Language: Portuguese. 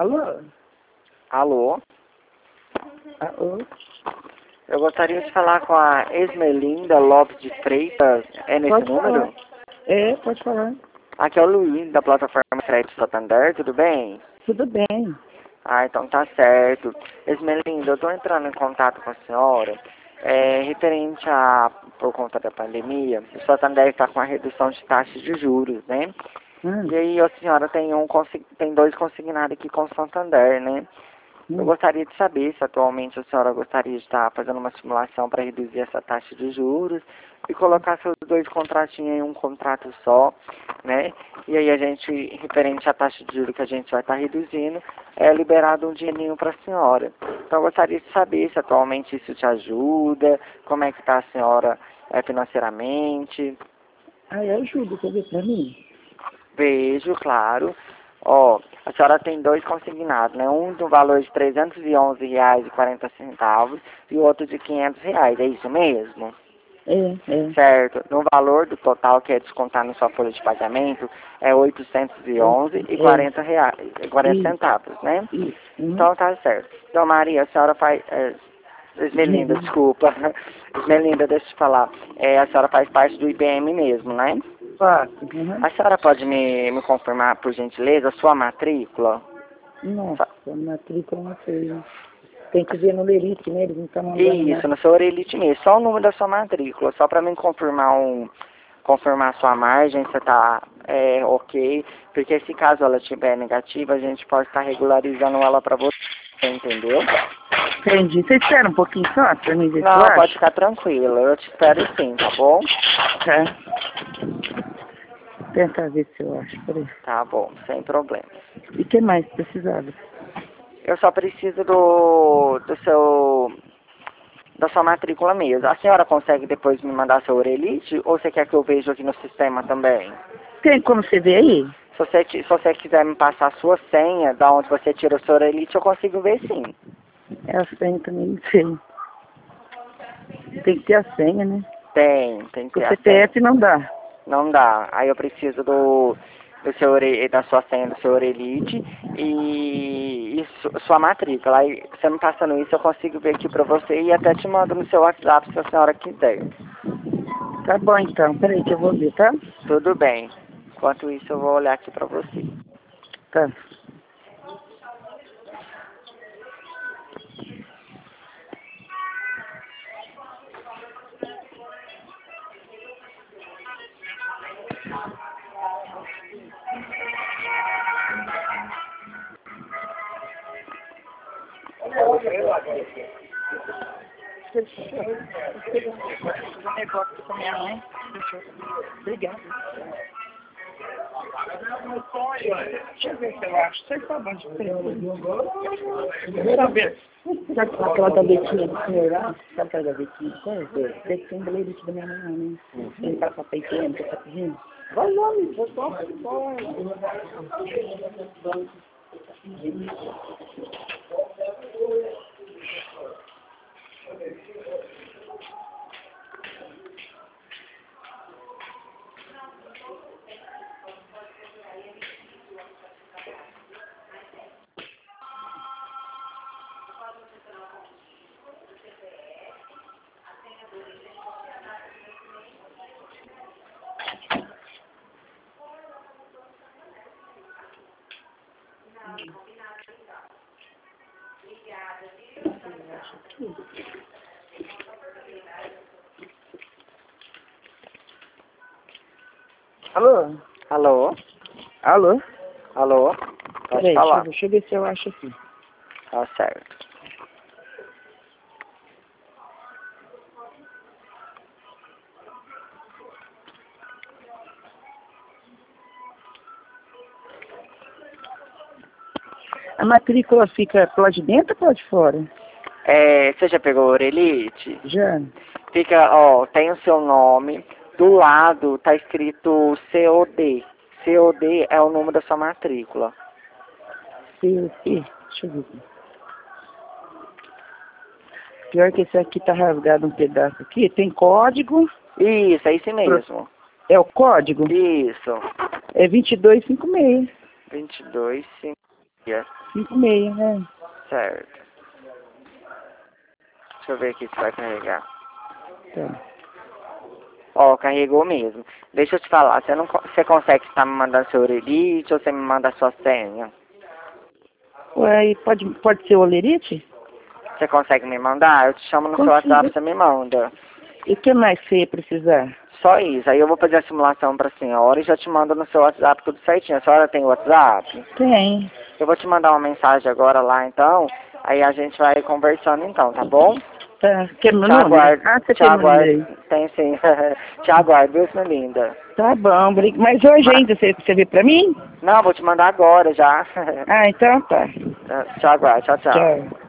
Alô? Alô? Alô? Eu gostaria de falar com a Esmelinda Lopes de Freitas. É nesse Pode número? falar. É, pode falar. Aqui é o Luiz, da plataforma Crédito Santander, tudo bem? Tudo bem. Ah, então tá certo. Esmelinda, eu tô entrando em contato com a senhora. Referente por conta da pandemia, o Santander está com a redução de taxas de juros, né? E aí a senhora tem dois consignados aqui com o Santander, né? Eu gostaria de saber se atualmente a senhora gostaria de estar fazendo uma simulação para reduzir essa taxa de juros e colocar seus dois contratinhos em um contrato só, né? E aí a gente, referente à taxa de juros que a gente vai estar reduzindo, é liberado um dinheirinho para a senhora. Então eu gostaria de saber se atualmente isso te ajuda, como é que está a senhora financeiramente. Ah, eu ajudo, quer ver pra mim? Vejo, claro. Ó, a senhora tem dois consignados, né? Um do valor de R$ 311,40 e o outro de R$ 500, é isso mesmo? É. Certo. No valor do total que é descontar na sua folha de pagamento é R$ 811,40, né? Isso. Então tá certo. Então, Maria, a senhora faz... Esmelinda, desculpa. Esmelinda, deixa eu te falar. A senhora faz parte do IBM mesmo, né? Faço. A senhora pode me confirmar, por gentileza, a sua matrícula? Nossa, matrícula não sei. Tem que ver no Lerite, né? Eles não estão mandando Isso, no seu Orelite mesmo. Só o número da sua matrícula, só para mim confirmar a sua margem, se tá ok. Porque se caso ela estiver negativa, a gente pode estar regularizando ela para você, entendeu? Entendi. Você espera um pouquinho só pra mim ver se eu Não, acho? pode ficar tranquila, eu te espero sim, tá bom? Tá. Tentar ver se eu acho. Peraí. Tá bom, sem problema. E o que mais precisava? Eu só preciso da sua matrícula mesmo. A senhora consegue depois me mandar seu Orelite ou você quer que eu veja aqui no sistema também? Tem como você ver aí? Se você quiser me passar a sua senha, da onde você tira o seu Orelite, eu consigo ver sim. É a senha também, não sei. Tem que ter a senha, né? Tem que Com ter o a senha. CPF não dá. Não dá. Aí eu preciso da sua senha do seu Orelite e sua matrícula. Aí você me passando isso, eu consigo ver aqui pra você e até te mando no seu WhatsApp se a senhora quiser. Tá bom então, peraí que eu vou ver, tá? Tudo bem. Enquanto isso, eu vou olhar aqui pra você. Tá. Negócio com minha mãe. Obrigada. Deixa eu ver se eu acho. Você tá bom de preço. Sabe aquela gavetinha do senhor lá? Sabe aquela gavetinha? Qual é? Tem que ser um boleirite da minha mãe, né? Tem que passar peitando, que tá pedindo. Vai lá, amigo. Vou só Alô? Alô? Alô? Alô? Pode Peraí, falar. deixa eu ver se eu acho aqui. Tá certo. A matrícula fica pro lado de dentro ou pro lado de fora? Você já pegou o Orelite? Já. Fica, ó, tem o seu nome. Do lado tá escrito COD. COD é o número da sua matrícula. Deixa eu ver. Pior que esse aqui tá rasgado um pedaço aqui. Tem código. Isso, é isso mesmo. É o código? Isso. É 2256. 22, sim. 5,6, né? Certo. Deixa eu ver aqui se vai carregar. Tá. Ó, carregou mesmo. Deixa eu te falar, você consegue estar me mandando seu Olerite ou você me manda a sua senha? Ué, pode ser o Olerite? Você consegue me mandar? Eu te chamo no seu WhatsApp, você me manda. E o que mais você ia precisar? Só isso. Aí eu vou fazer a simulação pra senhora e já te mando no seu WhatsApp tudo certinho. A senhora tem WhatsApp? Tem. Eu vou te mandar uma mensagem agora lá, então. Aí a gente vai conversando então, tá bom? Tá. Quer meu Te número? aguardo. Ah, você Te tem meu número aí. aguardo. Tem sim. Te aguardo, viu, minha linda? Tá bom, mas hoje ainda você vê pra mim? Não, vou te mandar agora já. Ah, então tá. Te aguardo. Tchau, tchau. Tchau.